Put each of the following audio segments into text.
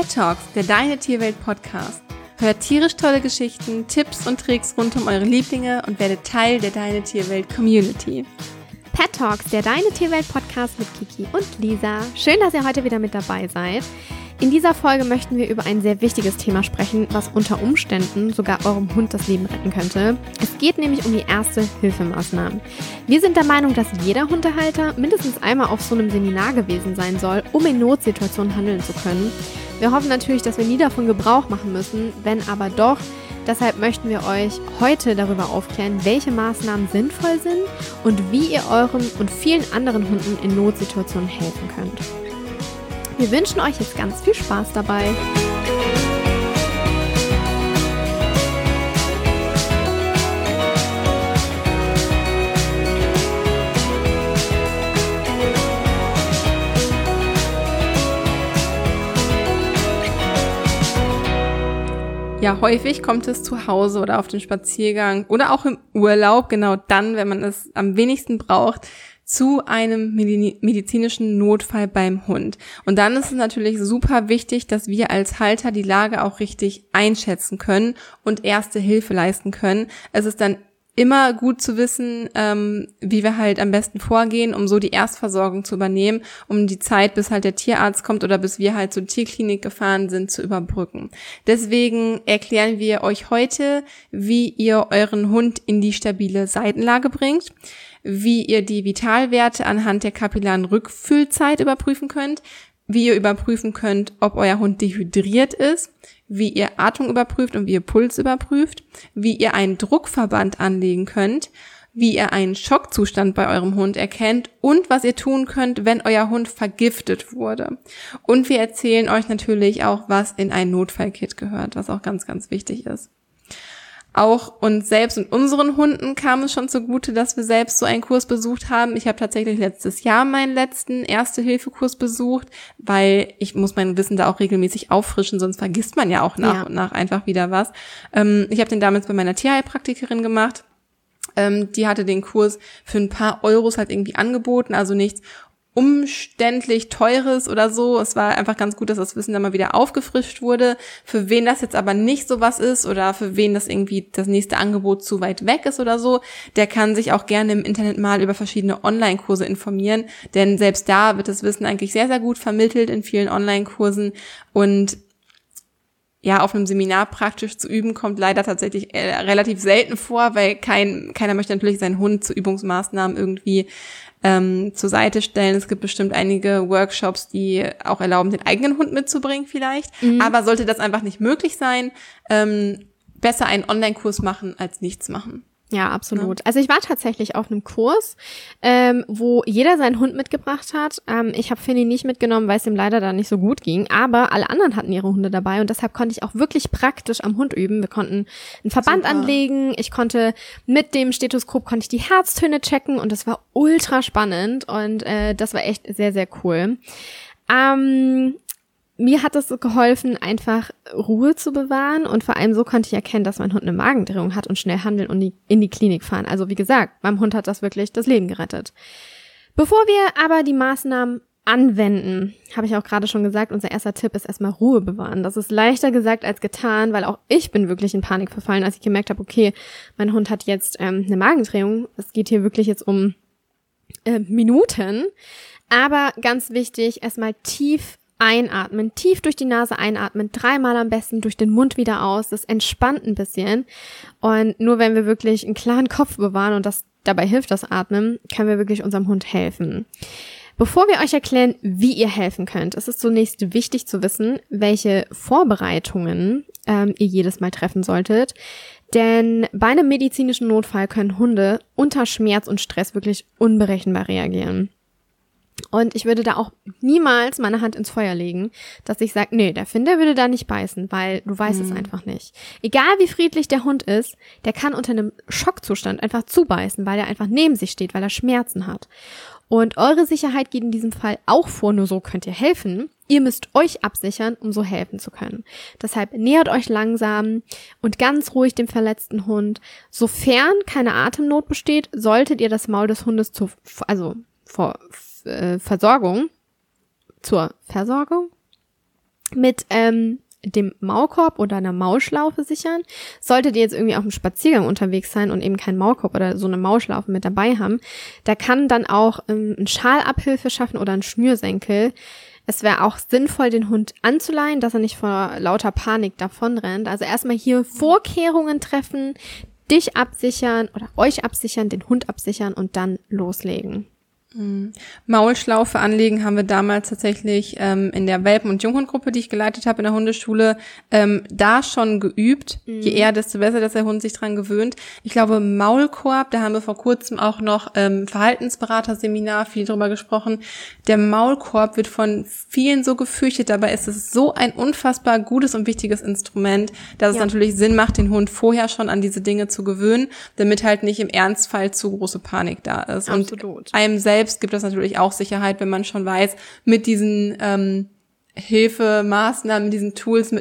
Pet Talks, der Deine Tierwelt Podcast. Hört tierisch tolle Geschichten, Tipps und Tricks rund um eure Lieblinge und werdet Teil der Deine Tierwelt Community. Pet Talks, der Deine Tierwelt Podcast mit Kiki und Lisa. Schön, dass ihr heute wieder mit dabei seid. In dieser Folge möchten wir über ein sehr wichtiges Thema sprechen, was unter Umständen sogar eurem Hund das Leben retten könnte. Es geht nämlich um die Erste-Hilfe-Maßnahmen. Wir sind der Meinung, dass jeder Hundehalter mindestens einmal auf so einem Seminar gewesen sein soll, um in Notsituationen handeln zu können. Wir hoffen natürlich, dass wir nie davon Gebrauch machen müssen, wenn aber doch. Deshalb möchten wir euch heute darüber aufklären, welche Maßnahmen sinnvoll sind und wie ihr euren und vielen anderen Hunden in Notsituationen helfen könnt. Wir wünschen euch jetzt ganz viel Spaß dabei. Ja, häufig kommt es zu Hause oder auf dem Spaziergang oder auch im Urlaub, genau dann, wenn man es am wenigsten braucht, zu einem medizinischen Notfall beim Hund. Und dann ist es natürlich super wichtig, dass wir als Halter die Lage auch richtig einschätzen können und erste Hilfe leisten können. Es ist dann immer gut zu wissen, wie wir halt am besten vorgehen, um so die Erstversorgung zu übernehmen, um die Zeit, bis halt der Tierarzt kommt oder bis wir halt zur Tierklinik gefahren sind, zu überbrücken. Deswegen erklären wir euch heute, wie ihr euren Hund in die stabile Seitenlage bringt, wie ihr die Vitalwerte anhand der kapillaren Rückfüllzeit überprüfen könnt, wie ihr überprüfen könnt, ob euer Hund dehydriert ist, wie ihr Atmung überprüft und wie ihr Puls überprüft, wie ihr einen Druckverband anlegen könnt, wie ihr einen Schockzustand bei eurem Hund erkennt und was ihr tun könnt, wenn euer Hund vergiftet wurde. Und wir erzählen euch natürlich auch, was in ein Notfallkit gehört, was auch ganz, ganz wichtig ist. Auch uns selbst und unseren Hunden kam es schon zugute, dass wir selbst so einen Kurs besucht haben. Ich habe tatsächlich letztes Jahr meinen letzten Erste-Hilfe-Kurs besucht, weil ich muss mein Wissen da auch regelmäßig auffrischen, sonst vergisst man ja auch nach und nach einfach wieder was. Ich habe den damals bei meiner Tierheilpraktikerin gemacht. Die hatte den Kurs für ein paar Euros halt irgendwie angeboten, also nichts umständlich Teures oder so. Es war einfach ganz gut, dass das Wissen dann mal wieder aufgefrischt wurde. Für wen das jetzt aber nicht so was ist oder für wen das irgendwie das nächste Angebot zu weit weg ist oder so, der kann sich auch gerne im Internet mal über verschiedene Online-Kurse informieren, denn selbst da wird das Wissen eigentlich sehr, sehr gut vermittelt in vielen Online-Kursen und ja, auf einem Seminar praktisch zu üben, kommt leider tatsächlich relativ selten vor, weil keiner möchte natürlich seinen Hund zu Übungsmaßnahmen irgendwie zur Seite stellen. Es gibt bestimmt einige Workshops, die auch erlauben, den eigenen Hund mitzubringen vielleicht. Aber sollte das einfach nicht möglich sein, besser einen Online-Kurs machen als nichts machen. Ja, absolut. Ja. Also ich war tatsächlich auf einem Kurs, wo jeder seinen Hund mitgebracht hat. Ich habe Finny nicht mitgenommen, weil es ihm leider da nicht so gut ging. Aber alle anderen hatten ihre Hunde dabei und deshalb konnte ich auch wirklich praktisch am Hund üben. Wir konnten einen Verband anlegen. Ich konnte mit dem Stethoskop die Herztöne checken und das war ultra spannend und das war echt sehr, sehr cool. Mir hat es geholfen, einfach Ruhe zu bewahren und vor allem so konnte ich erkennen, dass mein Hund eine Magendrehung hat und schnell handeln und in die Klinik fahren. Also wie gesagt, meinem Hund hat das wirklich das Leben gerettet. Bevor wir aber die Maßnahmen anwenden, habe ich auch gerade schon gesagt, unser erster Tipp ist erstmal Ruhe bewahren. Das ist leichter gesagt als getan, weil auch ich bin wirklich in Panik verfallen, als ich gemerkt habe, okay, mein Hund hat jetzt eine Magendrehung. Es geht hier wirklich jetzt um Minuten. Aber ganz wichtig, erstmal tief einatmen, tief durch die Nase einatmen, 3-mal am besten durch den Mund wieder aus. Das entspannt ein bisschen. Und nur wenn wir wirklich einen klaren Kopf bewahren und dabei hilft das Atmen, können wir wirklich unserem Hund helfen. Bevor wir euch erklären, wie ihr helfen könnt, ist es zunächst wichtig zu wissen, welche Vorbereitungen ihr jedes Mal treffen solltet. Denn bei einem medizinischen Notfall können Hunde unter Schmerz und Stress wirklich unberechenbar reagieren. Und ich würde da auch niemals meine Hand ins Feuer legen, dass ich sage, nee, der Finn, der würde da nicht beißen, weil du weißt es einfach nicht. Egal wie friedlich der Hund ist, der kann unter einem Schockzustand einfach zubeißen, weil er einfach neben sich steht, weil er Schmerzen hat. Und eure Sicherheit geht in diesem Fall auch vor, nur so könnt ihr helfen. Ihr müsst euch absichern, um so helfen zu können. Deshalb nähert euch langsam und ganz ruhig dem verletzten Hund. Sofern keine Atemnot besteht, solltet ihr das Maul des Hundes zur Versorgung mit dem Maulkorb oder einer Maulschlaufe sichern. Solltet ihr jetzt irgendwie auf einem Spaziergang unterwegs sein und eben keinen Maulkorb oder so eine Maulschlaufe mit dabei haben, da kann dann auch ein Schal Abhilfe schaffen oder ein Schnürsenkel. Es wäre auch sinnvoll, den Hund anzuleihen, dass er nicht vor lauter Panik davonrennt. Also erstmal hier Vorkehrungen treffen, dich absichern oder euch absichern, den Hund absichern und dann loslegen. Maulschlaufe anlegen haben wir damals tatsächlich in der Welpen- und Junghundgruppe, die ich geleitet habe in der Hundeschule, da schon geübt. Je eher, desto besser, dass der Hund sich dran gewöhnt. Ich glaube, Maulkorb, da haben wir vor kurzem auch noch Verhaltensberaterseminar viel drüber gesprochen. Der Maulkorb wird von vielen so gefürchtet, dabei ist es so ein unfassbar gutes und wichtiges Instrument, dass es natürlich Sinn macht, den Hund vorher schon an diese Dinge zu gewöhnen, damit halt nicht im Ernstfall zu große Panik da ist. Absolut. Und einem selbst gibt es natürlich auch Sicherheit, wenn man schon weiß, mit diesen Hilfemaßnahmen, mit diesen Tools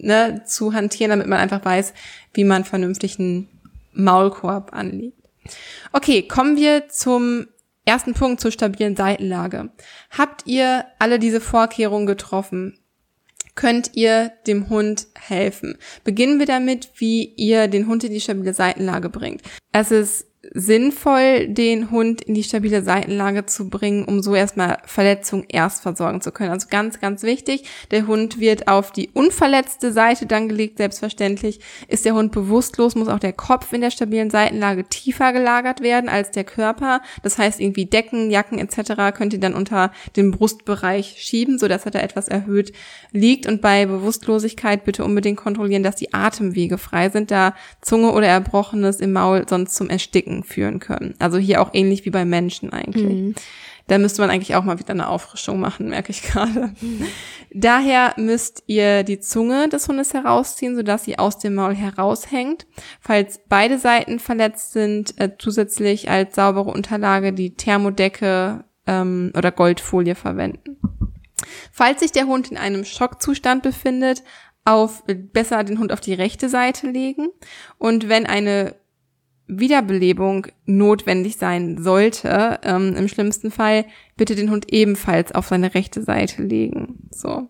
zu hantieren, damit man einfach weiß, wie man vernünftig einen Maulkorb anlegt. Okay, kommen wir zum ersten Punkt, zur stabilen Seitenlage. Habt ihr alle diese Vorkehrungen getroffen? Könnt ihr dem Hund helfen? Beginnen wir damit, wie ihr den Hund in die stabile Seitenlage bringt. Es ist sinnvoll, den Hund in die stabile Seitenlage zu bringen, um so erstmal Verletzungen erst versorgen zu können. Also ganz, ganz wichtig, der Hund wird auf die unverletzte Seite dann gelegt, selbstverständlich. Ist der Hund bewusstlos, muss auch der Kopf in der stabilen Seitenlage tiefer gelagert werden als der Körper. Das heißt, irgendwie Decken, Jacken etc. könnt ihr dann unter den Brustbereich schieben, sodass er da etwas erhöht liegt. Und bei Bewusstlosigkeit bitte unbedingt kontrollieren, dass die Atemwege frei sind, da Zunge oder Erbrochenes im Maul sonst zum Ersticken führen können. Also hier auch ähnlich wie bei Menschen eigentlich. Da müsste man eigentlich auch mal wieder eine Auffrischung machen, merke ich gerade. Daher müsst ihr die Zunge des Hundes herausziehen, sodass sie aus dem Maul heraushängt. Falls beide Seiten verletzt sind, zusätzlich als saubere Unterlage die Thermodecke oder Goldfolie verwenden. Falls sich der Hund in einem Schockzustand befindet, besser den Hund auf die rechte Seite legen. Und wenn eine Wiederbelebung notwendig sein sollte, im schlimmsten Fall bitte den Hund ebenfalls auf seine rechte Seite legen. So.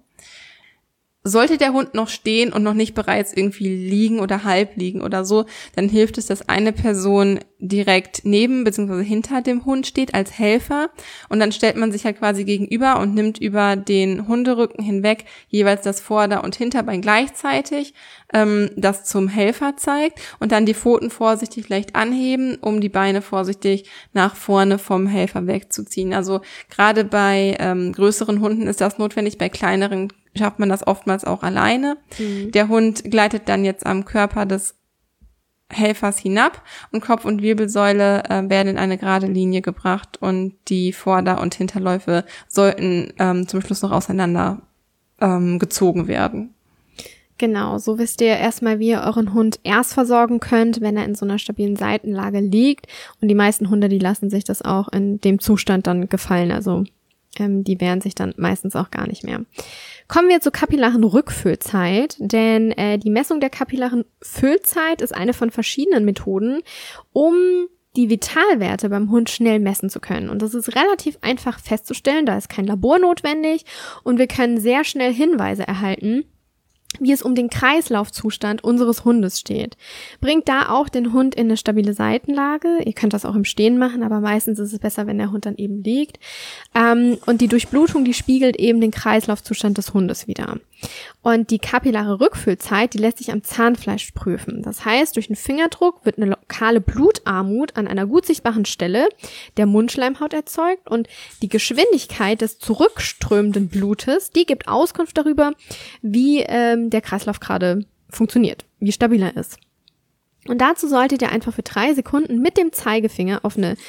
Sollte der Hund noch stehen und noch nicht bereits irgendwie liegen oder halb liegen oder so, dann hilft es, dass eine Person direkt neben bzw. hinter dem Hund steht als Helfer und dann stellt man sich halt quasi gegenüber und nimmt über den Hunderücken hinweg jeweils das Vorder- und Hinterbein gleichzeitig, das zum Helfer zeigt und dann die Pfoten vorsichtig leicht anheben, um die Beine vorsichtig nach vorne vom Helfer wegzuziehen. Also gerade bei größeren Hunden ist das notwendig, bei kleineren schafft man das oftmals auch alleine. Der Hund gleitet dann jetzt am Körper des Helfers hinab und Kopf und Wirbelsäule werden in eine gerade Linie gebracht und die Vorder- und Hinterläufe sollten zum Schluss noch auseinander gezogen werden. Genau, so wisst ihr erstmal, wie ihr euren Hund erst versorgen könnt, wenn er in so einer stabilen Seitenlage liegt. Und die meisten Hunde, die lassen sich das auch in dem Zustand dann gefallen. Also die wehren sich dann meistens auch gar nicht mehr. Kommen wir zur kapillaren Rückfüllzeit, denn die Messung der kapillaren Füllzeit ist eine von verschiedenen Methoden, um die Vitalwerte beim Hund schnell messen zu können. Und das ist relativ einfach festzustellen, da ist kein Labor notwendig und wir können sehr schnell Hinweise erhalten, wie es um den Kreislaufzustand unseres Hundes steht. Bringt da auch den Hund in eine stabile Seitenlage. Ihr könnt das auch im Stehen machen, aber meistens ist es besser, wenn der Hund dann eben liegt. Und die Durchblutung, die spiegelt eben den Kreislaufzustand des Hundes wider. Und die kapillare Rückfüllzeit, die lässt sich am Zahnfleisch prüfen. Das heißt, durch einen Fingerdruck wird eine lokale Blutarmut an einer gut sichtbaren Stelle der Mundschleimhaut erzeugt und die Geschwindigkeit des zurückströmenden Blutes, die gibt Auskunft darüber, wie der Kreislauf gerade funktioniert, wie stabil er ist. Und dazu solltet ihr einfach für 3 Sekunden mit dem Zeigefinger auf eine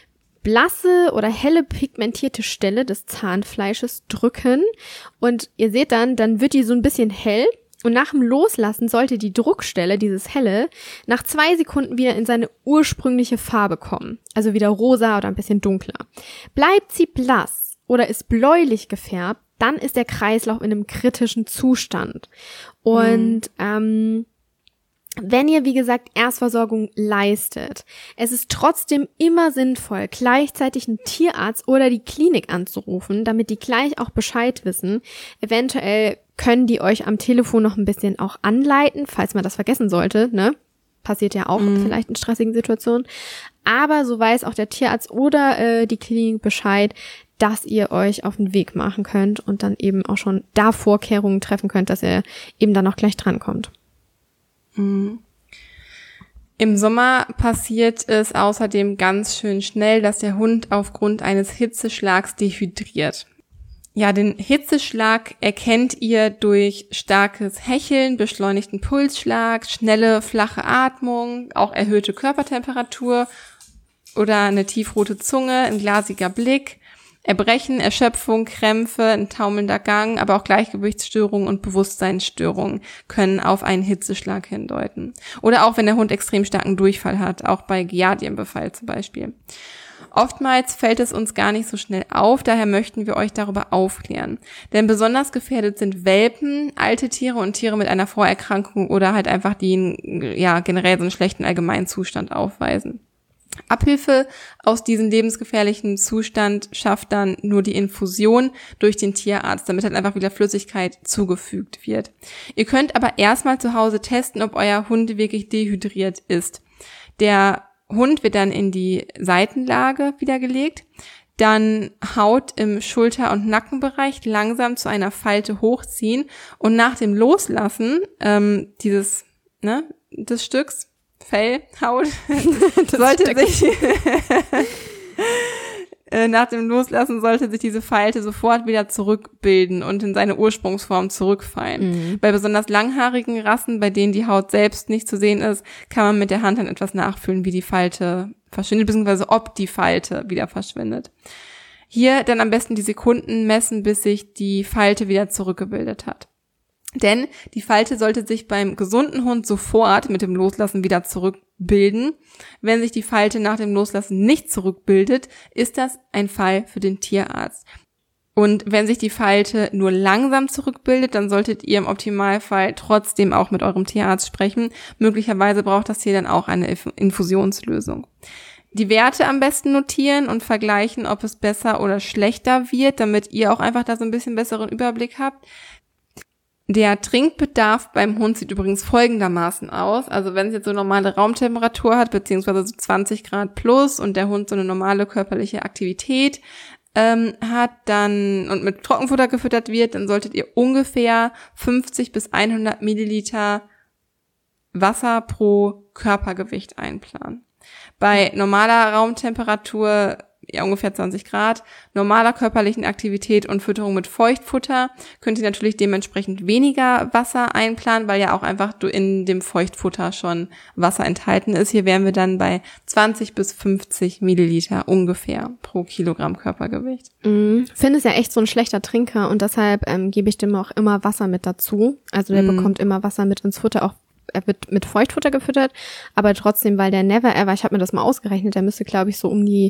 blasse oder helle pigmentierte Stelle des Zahnfleisches drücken und ihr seht dann wird die so ein bisschen hell und nach dem Loslassen sollte die Druckstelle, dieses helle, nach 2 Sekunden wieder in seine ursprüngliche Farbe kommen, also wieder rosa oder ein bisschen dunkler. Bleibt sie blass oder ist bläulich gefärbt, dann ist der Kreislauf in einem kritischen Zustand und Wenn ihr, wie gesagt, Erstversorgung leistet, es ist trotzdem immer sinnvoll, gleichzeitig einen Tierarzt oder die Klinik anzurufen, damit die gleich auch Bescheid wissen. Eventuell können die euch am Telefon noch ein bisschen auch anleiten, falls man das vergessen sollte, ne? Passiert ja auch vielleicht in stressigen Situationen. Aber so weiß auch der Tierarzt oder die Klinik Bescheid, dass ihr euch auf den Weg machen könnt und dann eben auch schon da Vorkehrungen treffen könnt, dass ihr eben dann auch gleich drankommt. Im Sommer passiert es außerdem ganz schön schnell, dass der Hund aufgrund eines Hitzeschlags dehydriert. Ja, den Hitzeschlag erkennt ihr durch starkes Hecheln, beschleunigten Pulsschlag, schnelle, flache Atmung, auch erhöhte Körpertemperatur oder eine tiefrote Zunge, ein glasiger Blick, Erbrechen, Erschöpfung, Krämpfe, ein taumelnder Gang, aber auch Gleichgewichtsstörungen und Bewusstseinsstörungen können auf einen Hitzeschlag hindeuten. Oder auch wenn der Hund extrem starken Durchfall hat, auch bei Giardienbefall zum Beispiel. Oftmals fällt es uns gar nicht so schnell auf, daher möchten wir euch darüber aufklären. Denn besonders gefährdet sind Welpen, alte Tiere und Tiere mit einer Vorerkrankung oder halt einfach die generell so einen schlechten Allgemeinzustand aufweisen. Abhilfe aus diesem lebensgefährlichen Zustand schafft dann nur die Infusion durch den Tierarzt, damit halt einfach wieder Flüssigkeit zugefügt wird. Ihr könnt aber erstmal zu Hause testen, ob euer Hund wirklich dehydriert ist. Der Hund wird dann in die Seitenlage wieder gelegt, dann Haut im Schulter- und Nackenbereich langsam zu einer Falte hochziehen und nach dem Loslassen des Stücks Fell, Haut, nach dem Loslassen sollte sich diese Falte sofort wieder zurückbilden und in seine Ursprungsform zurückfallen. Bei besonders langhaarigen Rassen, bei denen die Haut selbst nicht zu sehen ist, kann man mit der Hand dann etwas nachfühlen, wie die Falte verschwindet, beziehungsweise ob die Falte wieder verschwindet. Hier dann am besten die Sekunden messen, bis sich die Falte wieder zurückgebildet hat. Denn die Falte sollte sich beim gesunden Hund sofort mit dem Loslassen wieder zurückbilden. Wenn sich die Falte nach dem Loslassen nicht zurückbildet, ist das ein Fall für den Tierarzt. Und wenn sich die Falte nur langsam zurückbildet, dann solltet ihr im Optimalfall trotzdem auch mit eurem Tierarzt sprechen. Möglicherweise braucht das Tier dann auch eine Infusionslösung. Die Werte am besten notieren und vergleichen, ob es besser oder schlechter wird, damit ihr auch einfach da so ein bisschen besseren Überblick habt. Der Trinkbedarf beim Hund sieht übrigens folgendermaßen aus. Also wenn es jetzt so normale Raumtemperatur hat, beziehungsweise so 20 Grad plus und der Hund so eine normale körperliche Aktivität hat dann und mit Trockenfutter gefüttert wird, dann solltet ihr ungefähr 50 bis 100 Milliliter Wasser pro Körpergewicht einplanen. Bei normaler Raumtemperatur ungefähr 20 Grad, normaler körperlichen Aktivität und Fütterung mit Feuchtfutter könnt ihr natürlich dementsprechend weniger Wasser einplanen, weil ja auch einfach in dem Feuchtfutter schon Wasser enthalten ist. Hier wären wir dann bei 20 bis 50 Milliliter ungefähr pro Kilogramm Körpergewicht. Finn ist ja echt so ein schlechter Trinker und deshalb gebe ich dem auch immer Wasser mit dazu. Also der bekommt immer Wasser mit ins Futter, auch er wird mit Feuchtfutter gefüttert, aber trotzdem, weil der Never Ever, ich habe mir das mal ausgerechnet, der müsste, glaube ich, so um die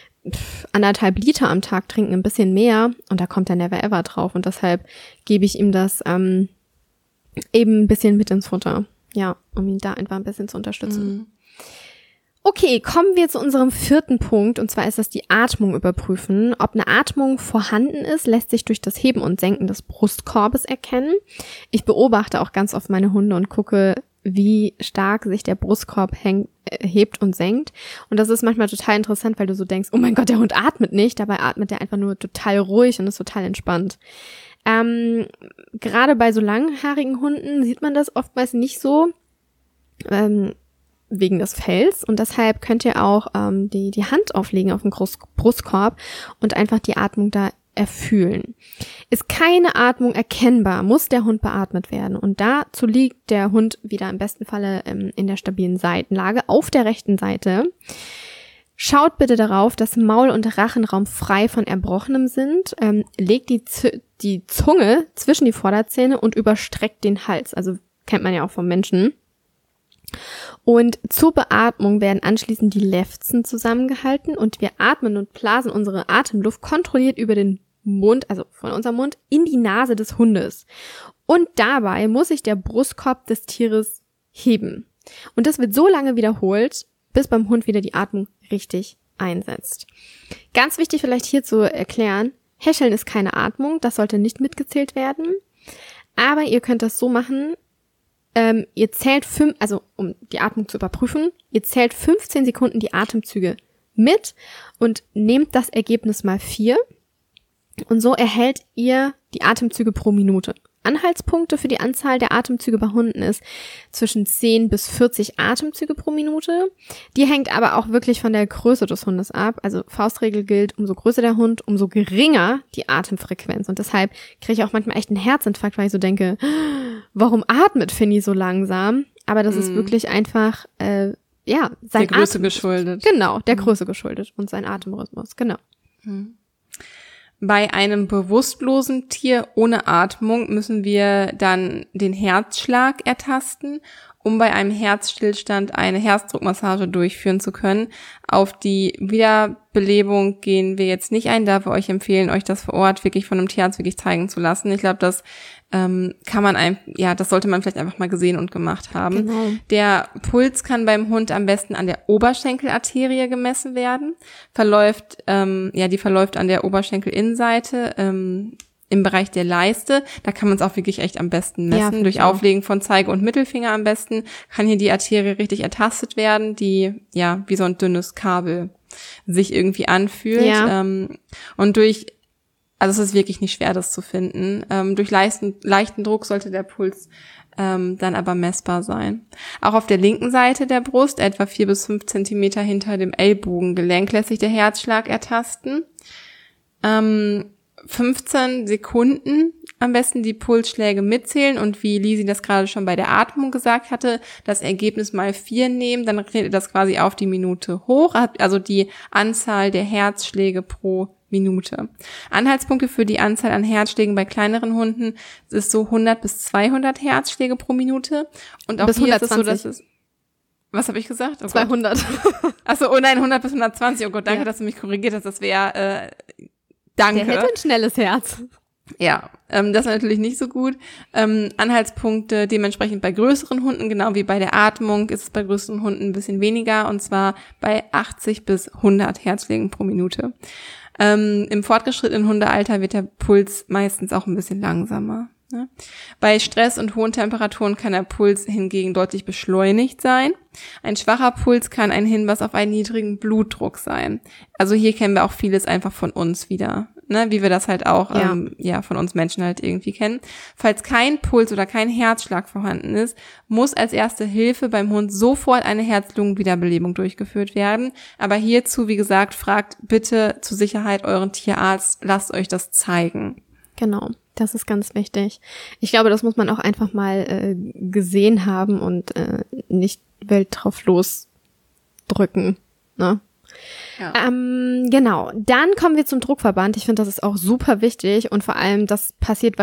1,5 Liter am Tag trinken, ein bisschen mehr, und da kommt der Never Ever drauf und deshalb gebe ich ihm das eben ein bisschen mit ins Futter, ja, um ihn da einfach ein bisschen zu unterstützen. Okay, kommen wir zu unserem 4. Punkt, und zwar ist das die Atmung überprüfen. Ob eine Atmung vorhanden ist, lässt sich durch das Heben und Senken des Brustkorbes erkennen. Ich beobachte auch ganz oft meine Hunde und gucke, wie stark sich der Brustkorb hebt und senkt. Und das ist manchmal total interessant, weil du so denkst, oh mein Gott, der Hund atmet nicht. Dabei atmet der einfach nur total ruhig und ist total entspannt. Gerade bei so langhaarigen Hunden sieht man das oftmals nicht so, wegen des Fells. Und deshalb könnt ihr auch die Hand auflegen auf den Brustkorb und einfach die Atmung da erfühlen. Ist keine Atmung erkennbar, muss der Hund beatmet werden. Und dazu liegt der Hund wieder im besten Falle in der stabilen Seitenlage auf der rechten Seite. Schaut bitte darauf, dass Maul- und Rachenraum frei von Erbrochenem sind. Legt die Zunge zwischen die Vorderzähne und überstreckt den Hals. Also kennt man ja auch vom Menschen. Und zur Beatmung werden anschließend die Lefzen zusammengehalten und wir atmen und blasen unsere Atemluft kontrolliert über den Mund, also von unserem Mund, in die Nase des Hundes. Und dabei muss sich der Brustkorb des Tieres heben. Und das wird so lange wiederholt, bis beim Hund wieder die Atmung richtig einsetzt. Ganz wichtig vielleicht hier zu erklären, Häscheln ist keine Atmung, das sollte nicht mitgezählt werden. Aber ihr könnt das so machen, ihr zählt um die Atmung zu überprüfen, ihr zählt 15 Sekunden die Atemzüge mit und nehmt das Ergebnis mal 4 und so erhält ihr die Atemzüge pro Minute. Anhaltspunkte für die Anzahl der Atemzüge bei Hunden ist zwischen 10 bis 40 Atemzüge pro Minute. Die hängt aber auch wirklich von der Größe des Hundes ab. Also Faustregel gilt, umso größer der Hund, umso geringer die Atemfrequenz. Und deshalb kriege ich auch manchmal echt einen Herzinfarkt, weil ich so denke, warum atmet Finny so langsam? Aber das ist wirklich einfach, sein der Größe geschuldet. Genau, der Größe geschuldet und sein Atemrhythmus, genau. Bei einem bewusstlosen Tier ohne Atmung müssen wir dann den Herzschlag ertasten, um bei einem Herzstillstand eine Herzdruckmassage durchführen zu können. Auf die Wiederbelebung gehen wir jetzt nicht ein, da wir euch empfehlen, euch das vor Ort wirklich von einem Tierarzt wirklich zeigen zu lassen. Ich glaube, das das sollte man vielleicht einfach mal gesehen und gemacht haben. Genau. Der Puls kann beim Hund am besten an der Oberschenkelarterie gemessen werden. Die verläuft an der Oberschenkelinnenseite, im Bereich der Leiste. Da kann man es auch wirklich echt am besten messen. Durch Auflegen von Zeige- und Mittelfinger am besten kann hier die Arterie richtig ertastet werden, die wie so ein dünnes Kabel sich irgendwie anfühlt. Ja. Also es ist wirklich nicht schwer, das zu finden. Durch leichten Druck sollte der Puls dann aber messbar sein. Auch auf der linken Seite der Brust, etwa 4 bis 5 Zentimeter hinter dem Ellbogengelenk, lässt sich der Herzschlag ertasten. 15 Sekunden am besten die Pulsschläge mitzählen und wie Lisi das gerade schon bei der Atmung gesagt hatte, das Ergebnis mal 4 nehmen, dann rechnet ihr das quasi auf die Minute hoch, also die Anzahl der Herzschläge pro Minute. Anhaltspunkte für die Anzahl an Herzschlägen bei kleineren Hunden ist so 100 bis 200 Herzschläge pro Minute. Und auch bis hier 120. ist es so, dass es... Was habe ich gesagt? Oh 200. Achso, oh nein, 100 bis 120. Oh Gott, danke, dass du mich korrigiert hast. Das wäre... Danke. Der hätte ein schnelles Herz. Ja, das ist natürlich nicht so gut. Anhaltspunkte dementsprechend bei größeren Hunden, genau wie bei der Atmung, ist es bei größeren Hunden ein bisschen weniger, und zwar bei 80 bis 100 Herzschlägen pro Minute. Im fortgeschrittenen Hundealter wird der Puls meistens auch ein bisschen langsamer. Ne? Bei Stress und hohen Temperaturen kann der Puls hingegen deutlich beschleunigt sein. Ein schwacher Puls kann ein Hinweis auf einen niedrigen Blutdruck sein. Also hier kennen wir auch vieles einfach von uns wieder, ne? Wie wir das halt auch von uns Menschen halt irgendwie kennen. Falls kein Puls oder kein Herzschlag vorhanden ist, muss als erste Hilfe beim Hund sofort eine Herz-Lungen-Wiederbelebung durchgeführt werden. Aber hierzu, wie gesagt, fragt bitte zur Sicherheit euren Tierarzt, lasst euch das zeigen. Genau, das ist ganz wichtig. Ich glaube, das muss man auch einfach mal gesehen haben und nicht wild drauf losdrücken, ne? Ja. Genau, dann kommen wir zum Druckverband. Ich finde, das ist auch super wichtig und vor allem, das passiert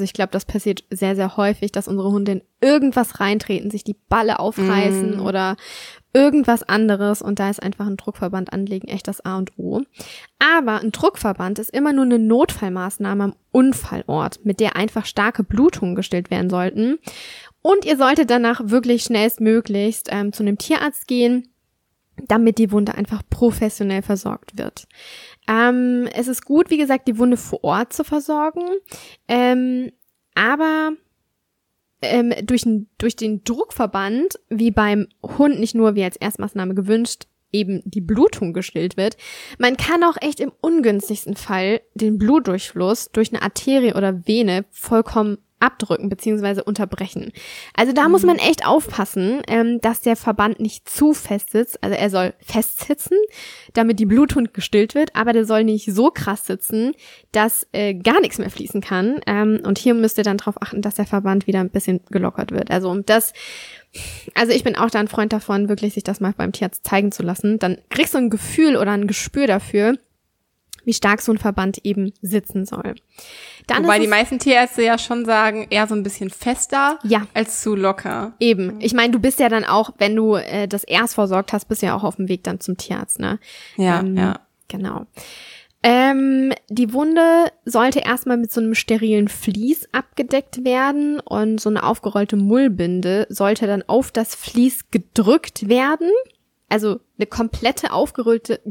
sehr, sehr häufig, dass unsere Hunde in irgendwas reintreten, sich die Balle aufreißen oder irgendwas anderes, und da ist einfach ein Druckverband anlegen echt das A und O. Aber ein Druckverband ist immer nur eine Notfallmaßnahme am Unfallort, mit der einfach starke Blutungen gestillt werden sollten. Und ihr solltet danach wirklich schnellstmöglichst zu einem Tierarzt gehen, damit die Wunde einfach professionell versorgt wird. Es ist gut, wie gesagt, die Wunde vor Ort zu versorgen, aber durch den Druckverband, wie beim Hund nicht nur wie als Erstmaßnahme gewünscht, eben die Blutung gestillt wird, man kann auch echt im ungünstigsten Fall den Blutdurchfluss durch eine Arterie oder Vene vollkommen abdrücken bzw. unterbrechen. Also da muss man echt aufpassen, dass der Verband nicht zu fest sitzt. Also er soll fest sitzen, damit die Blutung gestillt wird, aber der soll nicht so krass sitzen, dass gar nichts mehr fließen kann. Und hier müsst ihr dann darauf achten, dass der Verband wieder ein bisschen gelockert wird. Also ich bin auch da ein Freund davon, wirklich sich das mal beim Tierarzt zeigen zu lassen. Dann kriegst du ein Gefühl oder ein Gespür dafür, wie stark so ein Verband eben sitzen soll. Wobei die meisten Tierärzte ja schon sagen, eher so ein bisschen fester als zu locker. Eben. Ich meine, du bist ja dann auch, wenn du das erst versorgt hast, bist du ja auch auf dem Weg dann zum Tierarzt, ne? Ja. Genau. Die Wunde sollte erstmal mit so einem sterilen Vlies abgedeckt werden und so eine aufgerollte Mullbinde sollte dann auf das Vlies gedrückt werden. Also eine komplette aufgerollte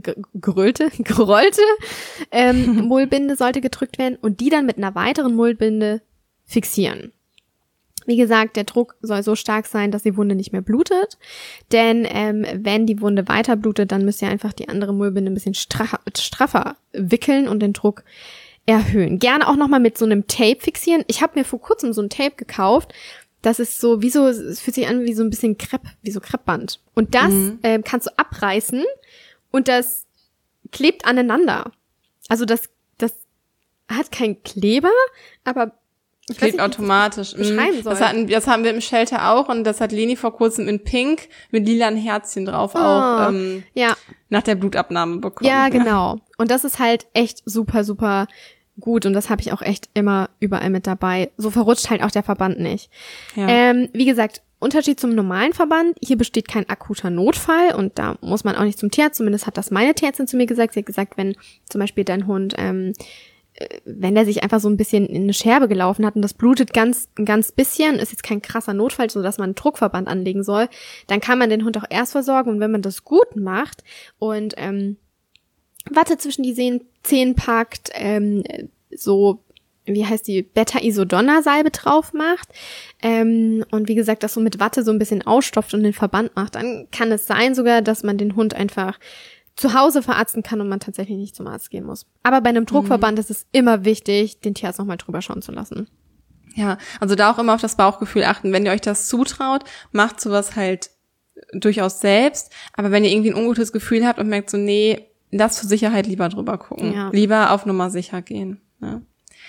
Mullbinde sollte gedrückt werden und die dann mit einer weiteren Mullbinde fixieren. Wie gesagt, der Druck soll so stark sein, dass die Wunde nicht mehr blutet. Denn wenn die Wunde weiter blutet, dann müsst ihr einfach die andere Mullbinde ein bisschen straffer wickeln und den Druck erhöhen. Gerne auch nochmal mit so einem Tape fixieren. Ich habe mir vor kurzem so ein Tape gekauft. Das ist so, es fühlt sich an wie so ein bisschen wie so Kreppband. Und das kannst du abreißen und das klebt aneinander. Also das hat keinen Kleber, aber klebt automatisch. Das haben wir im Shelter auch und das hat Leni vor kurzem in Pink mit lilanen Herzchen drauf auch nach der Blutabnahme bekommen. Ja, genau. Und das ist halt echt super, super gut und das habe ich auch echt immer überall mit dabei. So verrutscht halt auch der Verband nicht. Ja. Wie gesagt, Unterschied zum normalen Verband, hier besteht kein akuter Notfall und da muss man auch nicht zum Tierarzt, zumindest hat das meine Tierärztin zu mir gesagt. Sie hat gesagt, wenn zum Beispiel dein Hund wenn der sich einfach so ein bisschen in eine Scherbe gelaufen hat und das blutet ein ganz bisschen, ist jetzt kein krasser Notfall, so dass man einen Druckverband anlegen soll, dann kann man den Hund auch erst versorgen und wenn man das gut macht und Watte zwischen die Zähnen packt, so, wie heißt die, Beta-Isodonna-Salbe drauf macht und wie gesagt, das so mit Watte so ein bisschen ausstopft und den Verband macht, dann kann es sein sogar, dass man den Hund einfach zu Hause verarzten kann und man tatsächlich nicht zum Arzt gehen muss. Aber bei einem Druckverband ist es immer wichtig, den Tierarzt nochmal drüber schauen zu lassen. Ja, also da auch immer auf das Bauchgefühl achten. Wenn ihr euch das zutraut, macht sowas halt durchaus selbst. Aber wenn ihr irgendwie ein ungutes Gefühl habt und merkt so, nee, lasst zur Sicherheit lieber drüber gucken. Ja. Lieber auf Nummer sicher gehen. Ja.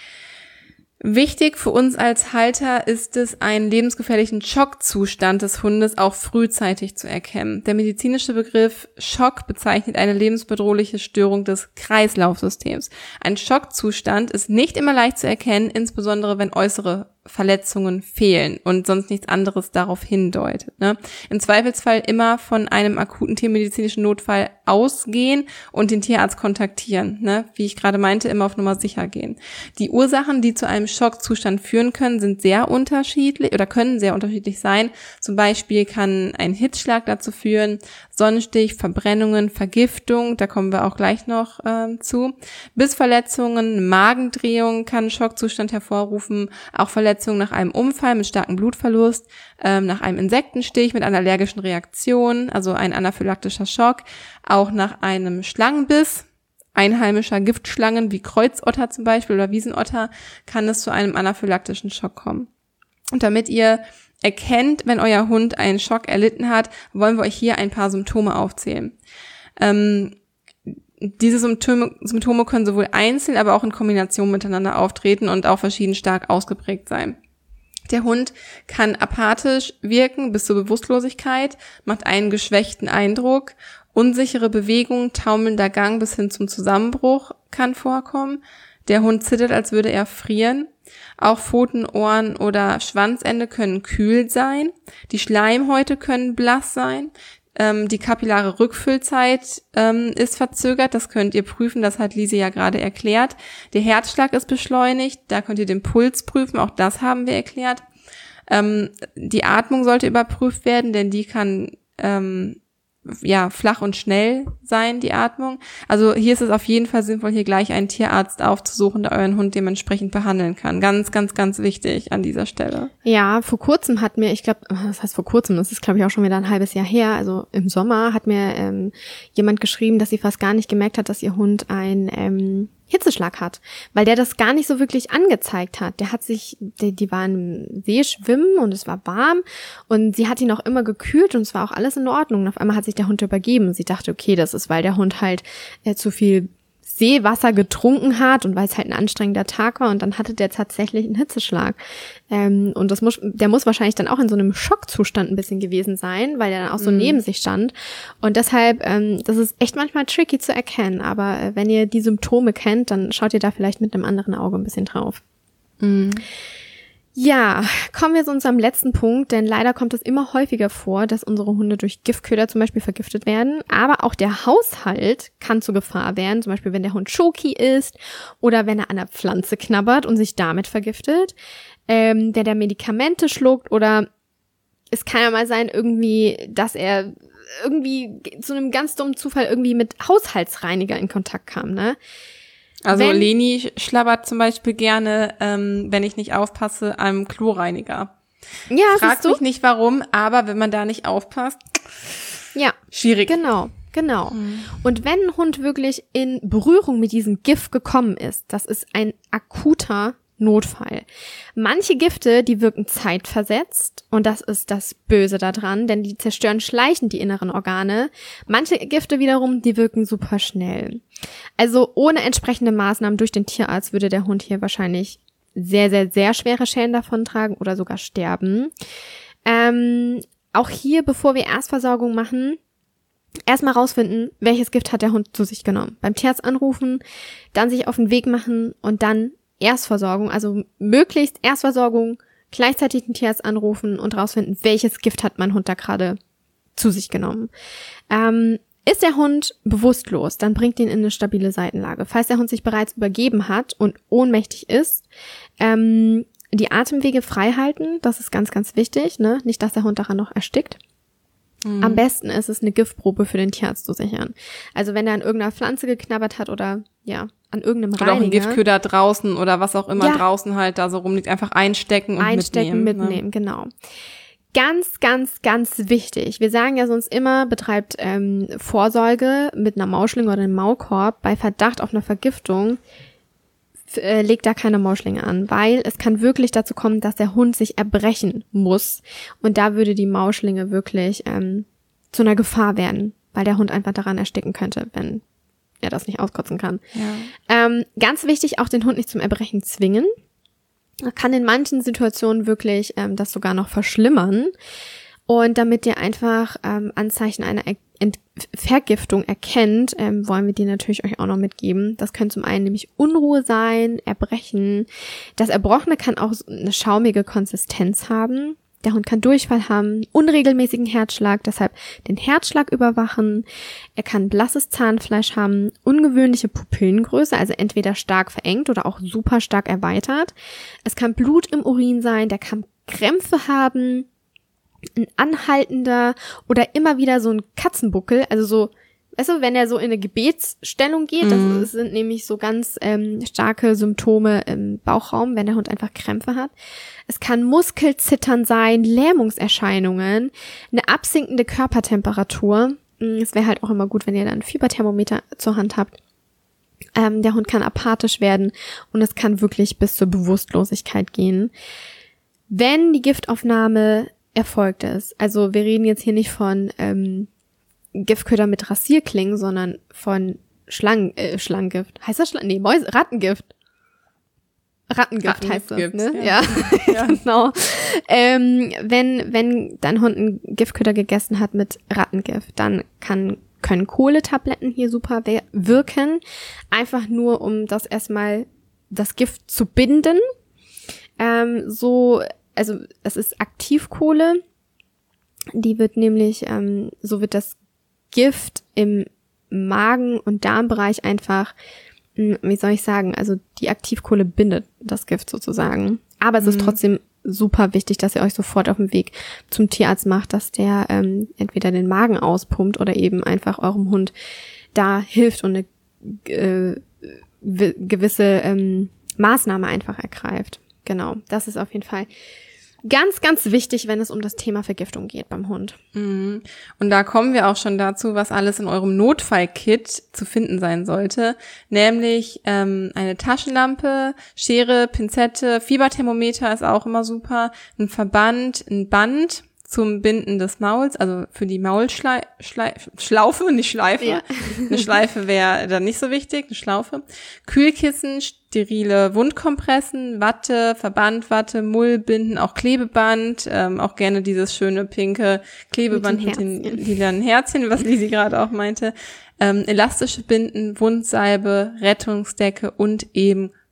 Wichtig für uns als Halter ist es, einen lebensgefährlichen Schockzustand des Hundes auch frühzeitig zu erkennen. Der medizinische Begriff Schock bezeichnet eine lebensbedrohliche Störung des Kreislaufsystems. Ein Schockzustand ist nicht immer leicht zu erkennen, insbesondere wenn äußere Verletzungen fehlen und sonst nichts anderes darauf hindeutet. Ne? Im Zweifelsfall immer von einem akuten tiermedizinischen Notfall ausgehen und den Tierarzt kontaktieren. Ne? Wie ich gerade meinte, immer auf Nummer sicher gehen. Die Ursachen, die zu einem Schockzustand führen können, sind sehr unterschiedlich oder können sehr unterschiedlich sein. Zum Beispiel kann ein Hitzschlag dazu führen, Sonnenstich, Verbrennungen, Vergiftung, da kommen wir auch gleich noch zu. Bissverletzungen, Magendrehung kann einen Schockzustand hervorrufen, auch Verletzungen nach einem Unfall mit starkem Blutverlust, nach einem Insektenstich mit einer allergischen Reaktion, also ein anaphylaktischer Schock, auch nach einem Schlangenbiss einheimischer Giftschlangen wie Kreuzotter zum Beispiel oder Wiesenotter kann es zu einem anaphylaktischen Schock kommen. Und damit ihr erkennt, wenn euer Hund einen Schock erlitten hat, wollen wir euch hier ein paar Symptome aufzählen. Diese Symptome können sowohl einzeln, aber auch in Kombination miteinander auftreten und auch verschieden stark ausgeprägt sein. Der Hund kann apathisch wirken bis zur Bewusstlosigkeit, macht einen geschwächten Eindruck, unsichere Bewegungen, taumelnder Gang bis hin zum Zusammenbruch kann vorkommen. Der Hund zittert, als würde er frieren. Auch Pfoten, Ohren oder Schwanzende können kühl sein. Die Schleimhäute können blass sein. Die kapillare Rückfüllzeit ist verzögert, das könnt ihr prüfen, das hat Lise ja gerade erklärt. Der Herzschlag ist beschleunigt, da könnt ihr den Puls prüfen, auch das haben wir erklärt. Die Atmung sollte überprüft werden, denn die kann flach und schnell sein, die Atmung. Also hier ist es auf jeden Fall sinnvoll, hier gleich einen Tierarzt aufzusuchen, der euren Hund dementsprechend behandeln kann. Ganz, ganz, ganz wichtig an dieser Stelle. Ja, vor kurzem hat mir, ich glaube, das heißt vor kurzem, das ist glaube ich auch schon wieder ein halbes Jahr her, also im Sommer hat mir jemand geschrieben, dass sie fast gar nicht gemerkt hat, dass ihr Hund ein Hitzeschlag hat, weil der das gar nicht so wirklich angezeigt hat. Die war im See schwimmen und es war warm und sie hat ihn auch immer gekühlt und es war auch alles in Ordnung. Und auf einmal hat sich der Hund übergeben und sie dachte, okay, das ist, weil der Hund halt zu viel Seewasser getrunken hat und weil es halt ein anstrengender Tag war und dann hatte der tatsächlich einen Hitzeschlag. Und der muss wahrscheinlich dann auch in so einem Schockzustand ein bisschen gewesen sein, weil er dann auch so neben sich stand. Und deshalb, das ist echt manchmal tricky zu erkennen, aber wenn ihr die Symptome kennt, dann schaut ihr da vielleicht mit einem anderen Auge ein bisschen drauf. Ja, kommen wir zu unserem letzten Punkt, denn leider kommt es immer häufiger vor, dass unsere Hunde durch Giftköder zum Beispiel vergiftet werden. Aber auch der Haushalt kann zur Gefahr werden, zum Beispiel wenn der Hund Schoki isst oder wenn er an der Pflanze knabbert und sich damit vergiftet, wenn der Medikamente schluckt oder es kann ja mal sein irgendwie, dass er irgendwie zu einem ganz dummen Zufall irgendwie mit Haushaltsreiniger in Kontakt kam, ne? Also Leni schlabbert zum Beispiel gerne, wenn ich nicht aufpasse, am Kloreiniger. Ja, Frag mich nicht warum, aber wenn man da nicht aufpasst, ja, schwierig. Genau. Und wenn ein Hund wirklich in Berührung mit diesem Gift gekommen ist, das ist ein akuter Notfall. Manche Gifte, die wirken zeitversetzt und das ist das Böse daran, denn die zerstören schleichend die inneren Organe. Manche Gifte wiederum, die wirken super schnell. Also ohne entsprechende Maßnahmen durch den Tierarzt würde der Hund hier wahrscheinlich sehr, sehr, sehr schwere Schäden davontragen oder sogar sterben. Auch hier, bevor wir Erstversorgung machen, erstmal rausfinden, welches Gift hat der Hund zu sich genommen. Beim Tierarzt anrufen, dann sich auf den Weg machen und dann Erstversorgung, also möglichst Erstversorgung, gleichzeitig den Tierarzt anrufen und rausfinden, welches Gift hat mein Hund da gerade zu sich genommen. Ist der Hund bewusstlos, dann bringt ihn in eine stabile Seitenlage. Falls der Hund sich bereits übergeben hat und ohnmächtig ist, die Atemwege frei halten, das ist ganz, ganz wichtig, ne? Nicht, dass der Hund daran noch erstickt. Am besten ist es, eine Giftprobe für den Tierarzt zu sichern. Also wenn er an irgendeiner Pflanze geknabbert hat oder ja, an irgendeinem Reiniger. Oder auch ein Giftköder draußen oder was auch immer draußen halt da so rumliegt, einfach einstecken und mitnehmen. Ne? Genau. Ganz, ganz, ganz wichtig. Wir sagen ja sonst immer, betreibt Vorsorge mit einer Maulschlinge oder einem Maulkorb. Bei Verdacht auf eine Vergiftung legt da keine Maulschlinge an, weil es kann wirklich dazu kommen, dass der Hund sich erbrechen muss. Und da würde die Maulschlinge wirklich zu einer Gefahr werden, weil der Hund einfach daran ersticken könnte, wenn er das nicht auskotzen kann. Ja. Ganz wichtig, auch den Hund nicht zum Erbrechen zwingen. Er kann in manchen Situationen wirklich das sogar noch verschlimmern. Und damit ihr einfach Anzeichen einer Vergiftung erkennt, wollen wir die natürlich euch auch noch mitgeben. Das können zum einen nämlich Unruhe sein, Erbrechen. Das Erbrochene kann auch eine schaumige Konsistenz haben. Der Hund kann Durchfall haben, unregelmäßigen Herzschlag, deshalb den Herzschlag überwachen. Er kann blasses Zahnfleisch haben, ungewöhnliche Pupillengröße, also entweder stark verengt oder auch super stark erweitert. Es kann Blut im Urin sein, der kann Krämpfe haben, ein anhaltender oder immer wieder so ein Katzenbuckel, also so, weißt du, wenn er so in eine Gebetsstellung geht, das sind nämlich so ganz starke Symptome im Bauchraum, wenn der Hund einfach Krämpfe hat. Es kann Muskelzittern sein, Lähmungserscheinungen, eine absinkende Körpertemperatur. Es wäre halt auch immer gut, wenn ihr dann ein Fieberthermometer zur Hand habt. Der Hund kann apathisch werden und es kann wirklich bis zur Bewusstlosigkeit gehen. Wenn die Giftaufnahme erfolgt ist, also wir reden jetzt hier nicht von Giftköder mit Rasierklingen, sondern von Schlangengift. Heißt das Rattengift. Rattengift heißt das, ne? Ja, ja. Genau. Wenn dein Hund einen Giftköder gegessen hat mit Rattengift, dann können Kohletabletten hier super wirken. Einfach nur, um das das Gift zu binden. Also es ist Aktivkohle. Die wird nämlich, so wird das Gift im Magen- und Darmbereich einfach, wie soll ich sagen, also die Aktivkohle bindet das Gift sozusagen. Aber es ist trotzdem super wichtig, dass ihr euch sofort auf den Weg zum Tierarzt macht, dass der entweder den Magen auspumpt oder eben einfach eurem Hund da hilft und eine gewisse Maßnahme einfach ergreift. Genau, das ist auf jeden Fall ganz, ganz wichtig, wenn es um das Thema Vergiftung geht beim Hund. Und da kommen wir auch schon dazu, was alles in eurem Notfallkit zu finden sein sollte. Nämlich eine Taschenlampe, Schere, Pinzette, Fieberthermometer ist auch immer super, ein Verband, ein Band zum Binden des Mauls, also für die Maulschlaufe, nicht Schleife. Ja. Eine Schleife wäre dann nicht so wichtig, eine Schlaufe. Kühlkissen, sterile Wundkompressen, Watte, Verbandwatte, Mullbinden, auch Klebeband, auch gerne dieses schöne pinke Klebeband mit den lilanen Herzchen, was Lisi gerade auch meinte. Elastische Binden, Wundsalbe, Rettungsdecke und eben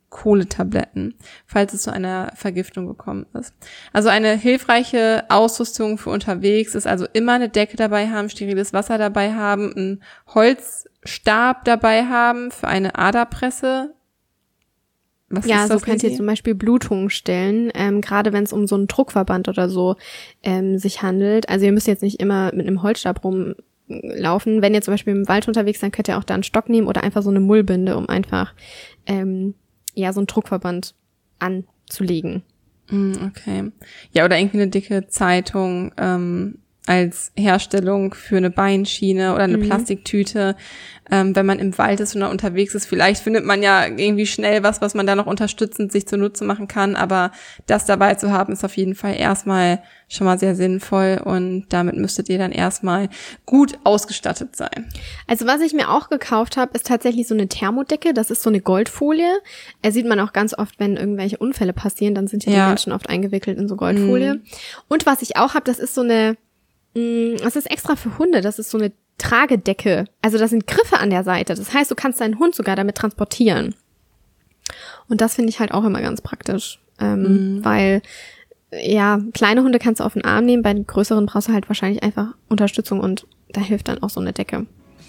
Kohletabletten, falls es zu einer Vergiftung gekommen ist. Also eine hilfreiche Ausrüstung für unterwegs ist also immer eine Decke dabei haben, steriles Wasser dabei haben, einen Holzstab dabei haben für eine Aderpresse. Was ja, ist das so könnt ihr zum Beispiel Blutungen stellen, gerade wenn es um so einen Druckverband oder so sich handelt. Also ihr müsst jetzt nicht immer mit einem Holzstab rumlaufen. Wenn ihr zum Beispiel im Wald unterwegs seid, könnt ihr auch da einen Stock nehmen oder einfach so eine Mullbinde, um einfach so einen Druckverband anzulegen. Okay. Ja, oder irgendwie eine dicke Zeitung als Herstellung für eine Beinschiene oder eine Plastiktüte. Wenn man im Wald ist oder unterwegs ist, vielleicht findet man ja irgendwie schnell was man da noch unterstützend sich zunutze machen kann, aber das dabei zu haben, ist auf jeden Fall erstmal schon mal sehr sinnvoll und damit müsstet ihr dann erstmal gut ausgestattet sein. Also was ich mir auch gekauft habe, ist tatsächlich so eine Thermodecke, das ist so eine Goldfolie. Sieht man auch ganz oft, wenn irgendwelche Unfälle passieren, dann sind ja die Menschen oft eingewickelt in so Goldfolie. Und was ich auch habe, das ist das ist extra für Hunde, das ist so eine Tragedecke. Also da sind Griffe an der Seite. Das heißt, du kannst deinen Hund sogar damit transportieren. Und das finde ich halt auch immer ganz praktisch. Weil, ja, kleine Hunde kannst du auf den Arm nehmen, bei den größeren brauchst du halt wahrscheinlich einfach Unterstützung und da hilft dann auch so eine Decke.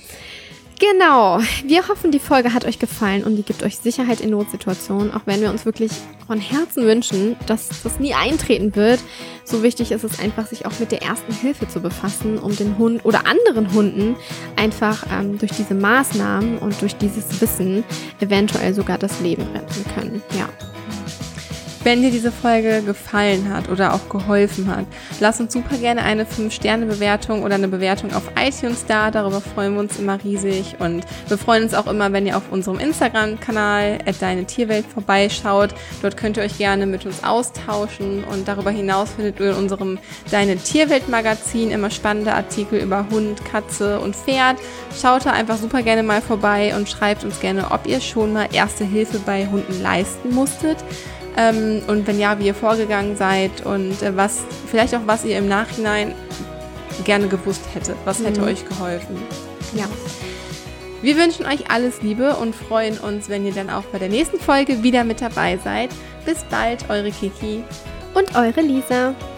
Genau, wir hoffen, die Folge hat euch gefallen und die gibt euch Sicherheit in Notsituationen, auch wenn wir uns wirklich von Herzen wünschen, dass das nie eintreten wird. So wichtig ist es einfach, sich auch mit der ersten Hilfe zu befassen, um den Hund oder anderen Hunden einfach durch diese Maßnahmen und durch dieses Wissen eventuell sogar das Leben retten können. Ja. Wenn dir diese Folge gefallen hat oder auch geholfen hat, lass uns super gerne eine 5-Sterne-Bewertung oder eine Bewertung auf iTunes da. Darüber freuen wir uns immer riesig. Und wir freuen uns auch immer, wenn ihr auf unserem Instagram-Kanal @deinetierwelt vorbeischaut. Dort könnt ihr euch gerne mit uns austauschen. Und darüber hinaus findet ihr in unserem Deine Tierwelt-Magazin immer spannende Artikel über Hund, Katze und Pferd. Schaut da einfach super gerne mal vorbei und schreibt uns gerne, ob ihr schon mal Erste Hilfe bei Hunden leisten musstet. Und wenn ja, wie ihr vorgegangen seid und was ihr im Nachhinein gerne gewusst hättet. Was hätte euch geholfen? Ja. Wir wünschen euch alles Liebe und freuen uns, wenn ihr dann auch bei der nächsten Folge wieder mit dabei seid. Bis bald, eure Kiki und eure Lisa.